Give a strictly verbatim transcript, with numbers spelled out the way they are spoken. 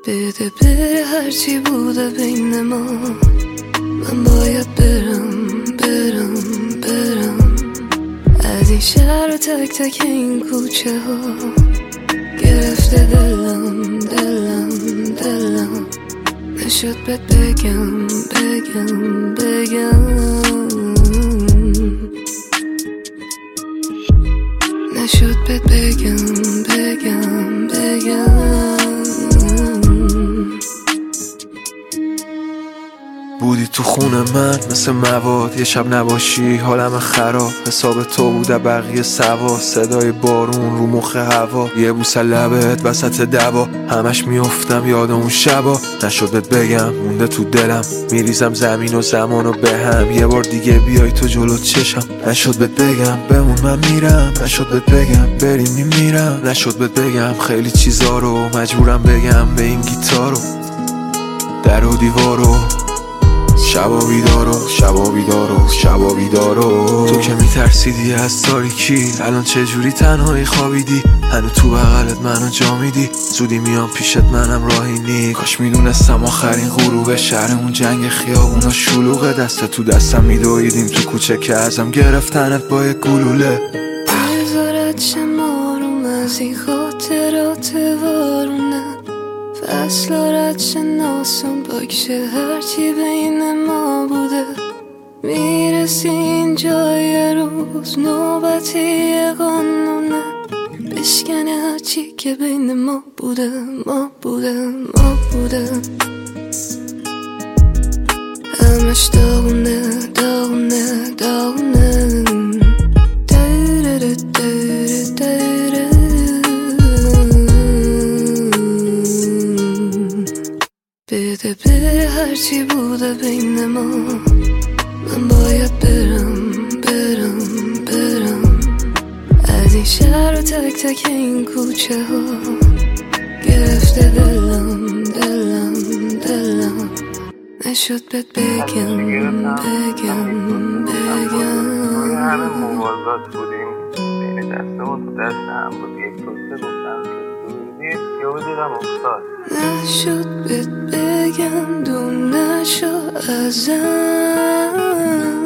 بده بره هرچی بوده بین ما، من باید برم برم برم از این شهر و تک تک این کوچه ها. گرفته دلم دلم دلم، نشد بهت بگم بگم بگم، نشد بهت بگم بگم بگم. بودی تو خونه من مثل مواد، یه شب نباشی حالم خراب. حساب تو بوده بقیه سوا، صدای بارون رو مخ هوا، یه بوسه لبت وسط دوا. همش میافتم یاد اون شبا، نشد بهت بگم مونده تو دلم. میریزم زمین و زمان و به هم، یه بار دیگه بیای تو جلو چشم. نشد بهت بگم بمون من میرم، نشد بهت بگم بریم میمیرم. نشد بهت بگم خیلی چیزا رو مجبورم بگم به این گیتارو. در و دیوارو شبا بیدارو شبا بیدارو شبا بیدارو. تو که میترسیدی از تاریکی، الان چجوری تنهایی خوابیدی؟ هنو تو بغلت منو جا میدی، زودی میام پیشت منم راهی نی. کاش میدونستم آخرین غروب شهرمون جنگ خیابونا شلوغه، دست تو دستم میدویدیم تو کوچه که ازم گرفتنت با یک گلوله. بذارت شمارم از این خاطرات وارونه، فصلارت شناسم بکشه هرچی بین ما بوده. میرسی اینجا یه روز نوبتی قانونه، بشکنه هرچی که بین ما بوده ما بوده ما بوده. همش داغونه داغونه داغونه. دیره دیره دیره. بده بره هرچی بوده بین ما، من باید برم برم برم از این شهر و تک تک این کوچه ها. گرفته دلم دلم دلم، نشد بهت بگم بگم بگم. همه موازات بودیم بین دسته و تو دست هم بود، یک توسته گفتم که دورید یا دیدم افتاد. نشد بهت بگم دور نشو ازم.